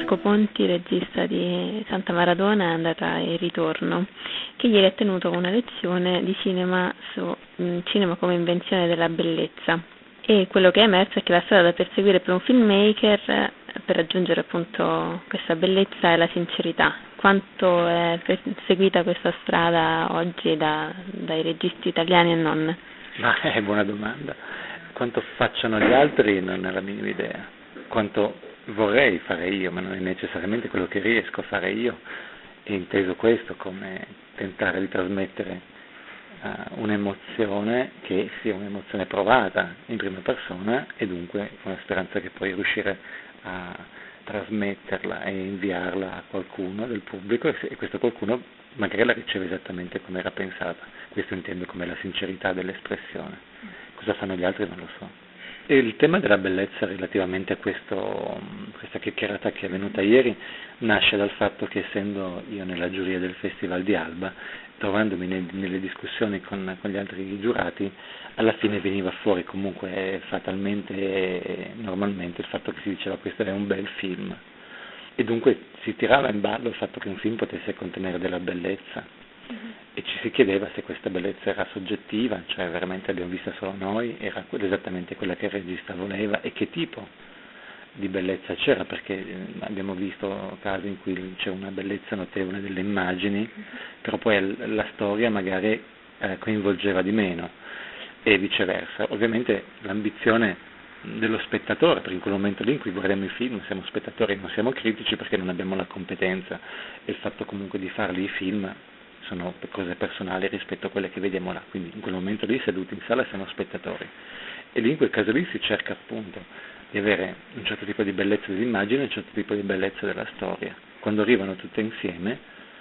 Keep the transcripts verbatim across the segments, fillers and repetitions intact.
Marco Ponti, regista di Santa Maradona, è andata e ritorno, che ieri ha tenuto una lezione di cinema su mh, cinema come invenzione della bellezza. E quello che è emerso è che la strada da perseguire per un filmmaker eh, per raggiungere appunto questa bellezza è la sincerità. Quanto è seguita questa strada oggi da, dai registi italiani e non? Ma è buona domanda. Quanto facciano gli altri non ne ho la minima idea. Quanto vorrei fare io, ma non è necessariamente quello che riesco a fare io, e inteso questo come tentare di trasmettere uh, un'emozione che sia un'emozione provata in prima persona, e dunque una speranza che poi riuscire a trasmetterla e inviarla a qualcuno del pubblico, e, se, e questo qualcuno magari la riceve esattamente come era pensata. Questo intendo come la sincerità dell'espressione. Cosa fanno gli altri non lo so. E il tema della bellezza relativamente a questo, questa chiacchierata che è venuta ieri nasce dal fatto che, essendo io nella giuria del Festival di Alba, trovandomi ne, nelle discussioni con, con gli altri giurati, alla fine veniva fuori comunque fatalmente e normalmente il fatto che si diceva questo è un bel film, e dunque si tirava in ballo il fatto che un film potesse contenere della bellezza. Mm-hmm. E ci si chiedeva se questa bellezza era soggettiva, cioè veramente l'abbiamo vista solo noi, era esattamente quella che il regista voleva, e che tipo di bellezza c'era, perché abbiamo visto casi in cui c'è una bellezza notevole delle immagini, però poi la storia magari eh, coinvolgeva di meno, e viceversa. Ovviamente l'ambizione dello spettatore, perché in quel momento lì in cui guardiamo i film siamo spettatori, non siamo critici perché non abbiamo la competenza, e il fatto comunque di farli i film sono cose personali rispetto a quelle che vediamo là, quindi in quel momento lì seduti in sala siamo spettatori, e lì in quel caso lì si cerca appunto di avere un certo tipo di bellezza dell'immagine e un certo tipo di bellezza della storia. Quando arrivano tutte insieme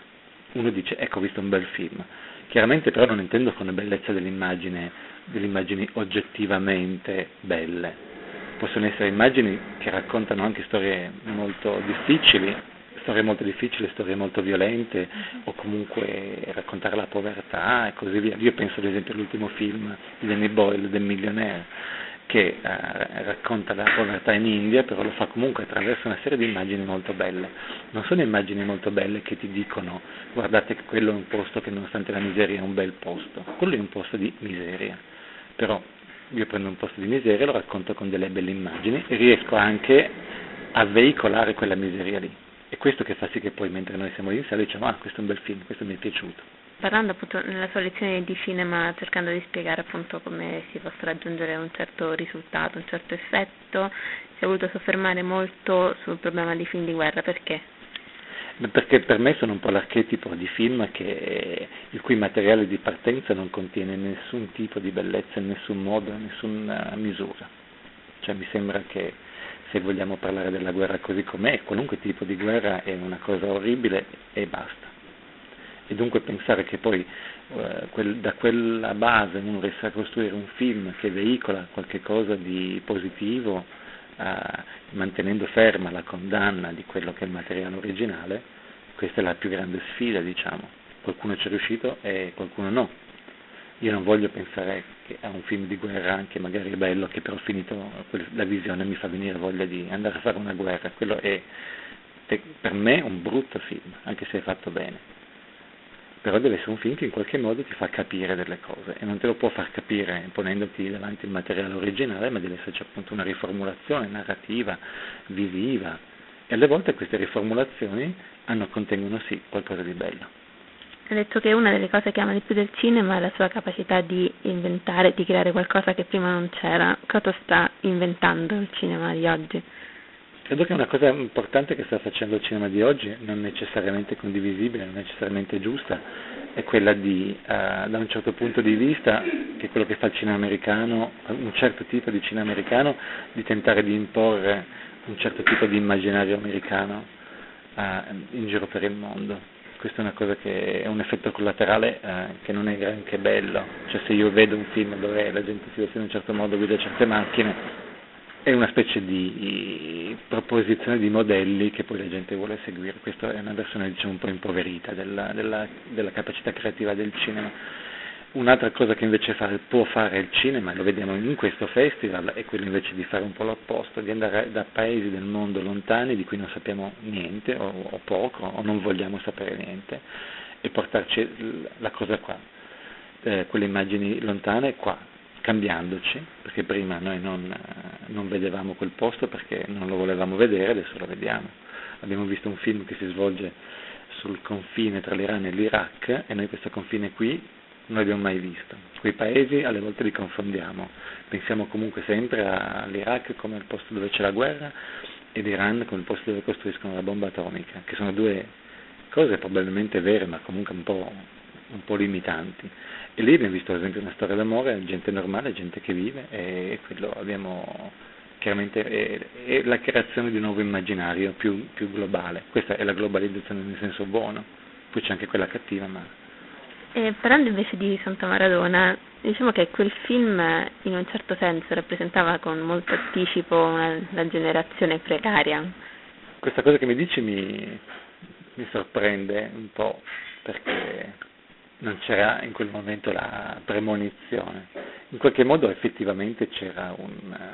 uno dice ecco, ho visto un bel film. Chiaramente però non intendo con la bellezza dell'immagine, delle immagini oggettivamente belle, possono essere immagini che raccontano anche storie molto difficili, storie molto difficili, storie molto violente, o comunque raccontare la povertà e così via. Io penso ad esempio all'ultimo film di Danny Boyle, The Millionaire, che eh, racconta la povertà in India, però lo fa comunque attraverso una serie di immagini molto belle. Non sono immagini molto belle che ti dicono guardate che quello è un posto che nonostante la miseria è un bel posto, quello è un posto di miseria, però io prendo un posto di miseria, lo racconto con delle belle immagini e riesco anche a veicolare quella miseria lì. È questo che fa sì che poi, mentre noi siamo lì in sala, diciamo ah, questo è un bel film, questo mi è piaciuto. Parlando appunto nella sua lezione di cinema, cercando di spiegare appunto come si possa raggiungere un certo risultato, un certo effetto, si è voluto soffermare molto sul problema dei film di guerra. Perché? Perché per me sono un po' l'archetipo di film che, il cui materiale di partenza non contiene nessun tipo di bellezza in nessun modo, in nessuna misura. Cioè mi sembra che se vogliamo parlare della guerra così com'è, qualunque tipo di guerra è una cosa orribile e basta. E dunque pensare che poi eh, quel, da quella base uno riesca a costruire un film che veicola qualche cosa di positivo, eh, mantenendo ferma la condanna di quello che è il materiale originale, questa è la più grande sfida, diciamo. Qualcuno ci è riuscito e qualcuno no. Io non voglio pensare che a un film di guerra, anche magari bello, che però finito la visione mi fa venire voglia di andare a fare una guerra. Quello è, è per me un brutto film, anche se è fatto bene. Però deve essere un film che in qualche modo ti fa capire delle cose, e non te lo può far capire ponendoti davanti il materiale originale, ma deve esserci appunto una riformulazione narrativa, visiva, e alle volte queste riformulazioni hanno, contengono sì qualcosa di bello. Ha detto che una delle cose che ama di più del cinema è la sua capacità di inventare, di creare qualcosa che prima non c'era. Cosa sta inventando il cinema di oggi? Credo che una cosa importante che sta facendo il cinema di oggi, non necessariamente condivisibile, non necessariamente giusta, è quella di, uh, da un certo punto di vista, che è quello che fa il cinema americano, un certo tipo di cinema americano, di tentare di imporre un certo tipo di immaginario americano uh, in giro per il mondo. Questo è una cosa che è un effetto collaterale eh, che non è granché bello. Cioè, se io vedo un film dove la gente si veste in un certo modo, guida certe macchine, è una specie di proposizione di modelli che poi la gente vuole seguire. Questa è una versione, diciamo, un po' impoverita della, della, della capacità creativa del cinema. Un'altra cosa che invece fare, può fare il cinema, e lo vediamo in questo festival, è quello invece di fare un po' l'opposto, di andare da paesi del mondo lontani di cui non sappiamo niente o, o poco o non vogliamo sapere niente e portarci la cosa qua, eh, quelle immagini lontane qua, cambiandoci, perché prima noi non, non vedevamo quel posto perché non lo volevamo vedere, adesso lo vediamo. Abbiamo visto un film che si svolge sul confine tra l'Iran e l'Iraq e noi questo confine qui non l'abbiamo mai visto. Quei paesi alle volte li confondiamo, pensiamo comunque sempre all'Iraq come il posto dove c'è la guerra e l'Iran come il posto dove costruiscono la bomba atomica, che sono due cose probabilmente vere ma comunque un po', un po' limitanti. E lì abbiamo visto ad esempio una storia d'amore, gente normale, gente che vive e quello abbiamo chiaramente è, è la creazione di un nuovo immaginario più, più globale. Questa è la globalizzazione nel senso buono, poi c'è anche quella cattiva ma... E parlando invece di Santa Maradona, diciamo che quel film eh, in un certo senso rappresentava con molto anticipo una, la generazione precaria. Questa cosa che mi dici mi, mi sorprende un po' perché non c'era in quel momento la premonizione. In qualche modo effettivamente c'era un...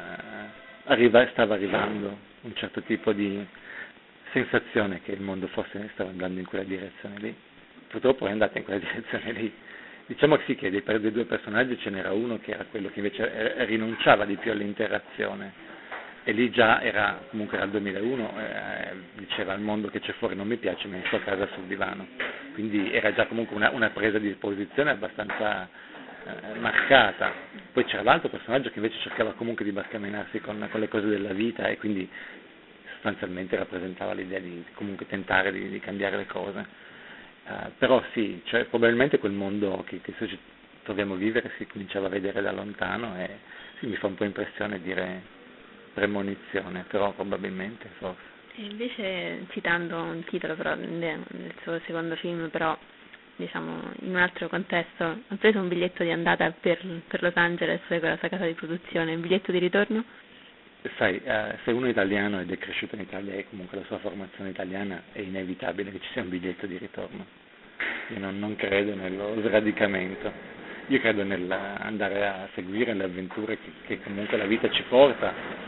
Uh, arriva, stava arrivando un certo tipo di sensazione che il mondo forse stava andando in quella direzione lì. Purtroppo è andata in quella direzione lì. Diciamo che sì, che dei, dei due personaggi ce n'era uno che era quello che invece rinunciava di più all'interazione e lì già era, comunque era il duemilauno, eh, diceva al mondo che c'è fuori non mi piace, me ne sto a casa sul divano. Quindi era già comunque una, una presa di posizione abbastanza eh, marcata. Poi c'era l'altro personaggio che invece cercava comunque di barcamenarsi con, con le cose della vita e quindi sostanzialmente rappresentava l'idea di comunque tentare di, di cambiare le cose. Uh, però sì, cioè, probabilmente quel mondo che, che ci troviamo a vivere si cominciava a vedere da lontano e sì, mi fa un po' impressione dire premonizione, però probabilmente forse. E invece, citando un titolo però nel suo secondo film, però diciamo in un altro contesto, ha preso un biglietto di andata per, per Los Angeles con la sua casa di produzione, un biglietto di ritorno? Sai, eh, se uno è italiano ed è cresciuto in Italia e comunque la sua formazione italiana è inevitabile che ci sia un biglietto di ritorno. Io non, non credo nello sradicamento, io credo nell'andare a seguire le avventure che, che comunque la vita ci porta,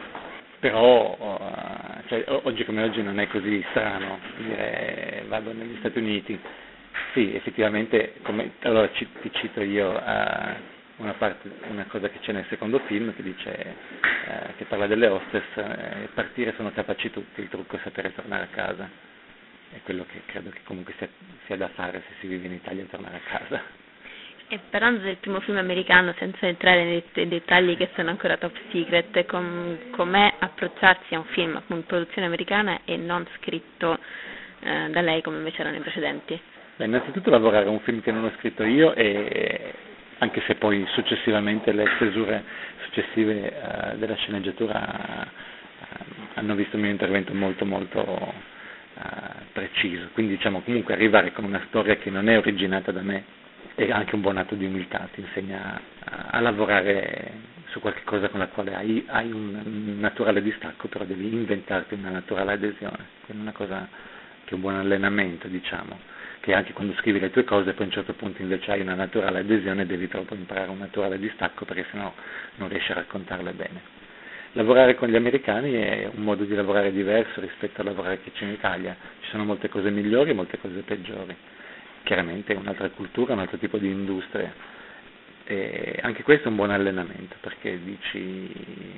però uh, cioè, oggi come oggi non è così strano dire vado negli Stati Uniti. Sì, effettivamente, come, allora ci, ti cito io uh, una, parte, una cosa che c'è nel secondo film che dice eh, che parla delle hostess, eh, partire sono capaci tutti, il trucco è sapere tornare a casa, è quello che credo che comunque sia, sia da fare se si vive in Italia, tornare a casa. E parlando del primo film americano, senza entrare nei, nei dettagli che sono ancora top secret, com, com'è approcciarsi a un film con produzione americana e non scritto eh, da lei come invece erano i precedenti? Beh, innanzitutto lavorare a un film che non ho scritto io e anche se poi successivamente le stesure successive uh, della sceneggiatura uh, hanno visto il mio intervento molto molto uh, preciso, quindi diciamo comunque arrivare con una storia che non è originata da me è anche un buon atto di umiltà, ti insegna a, a lavorare su qualche cosa con la quale hai, hai un naturale distacco, però devi inventarti una naturale adesione, quindi una cosa che è un buon allenamento, diciamo, che anche quando scrivi le tue cose poi a un certo punto invece hai una naturale adesione e devi proprio imparare un naturale distacco perché sennò non riesci a raccontarle bene. Lavorare con gli americani è un modo di lavorare diverso rispetto a lavorare che c'è in Italia, ci sono molte cose migliori e molte cose peggiori, chiaramente è un'altra cultura, un altro tipo di industria e anche questo è un buon allenamento perché dici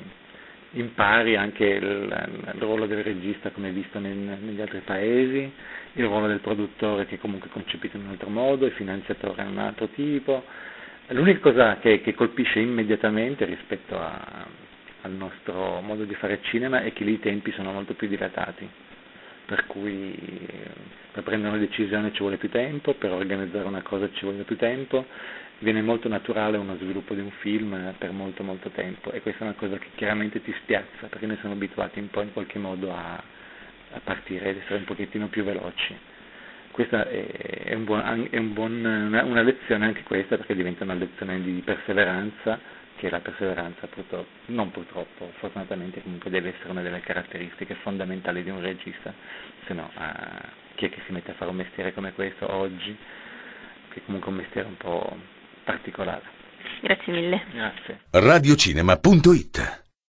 impari anche il, il ruolo del regista come visto nel, negli altri paesi, il ruolo del produttore che comunque è concepito in un altro modo, il finanziatore in un altro tipo. L'unica cosa che, che colpisce immediatamente rispetto a, al nostro modo di fare cinema è che lì i tempi sono molto più dilatati, per cui per prendere una decisione ci vuole più tempo, per organizzare una cosa ci vuole più tempo, viene molto naturale uno sviluppo di un film per molto molto tempo e questa è una cosa che chiaramente ti spiazza perché noi siamo abituati un po' in qualche modo a, a partire ed essere un pochettino più veloci. Questa è, è, un buon, è un buon, una, una lezione anche questa perché diventa una lezione di perseveranza, che la perseveranza purtroppo, non purtroppo, fortunatamente comunque deve essere una delle caratteristiche fondamentali di un regista, se no uh, chi è che si mette a fare un mestiere come questo oggi, che comunque è un mestiere un po' particolare. Grazie mille. Grazie. radiocinema punto it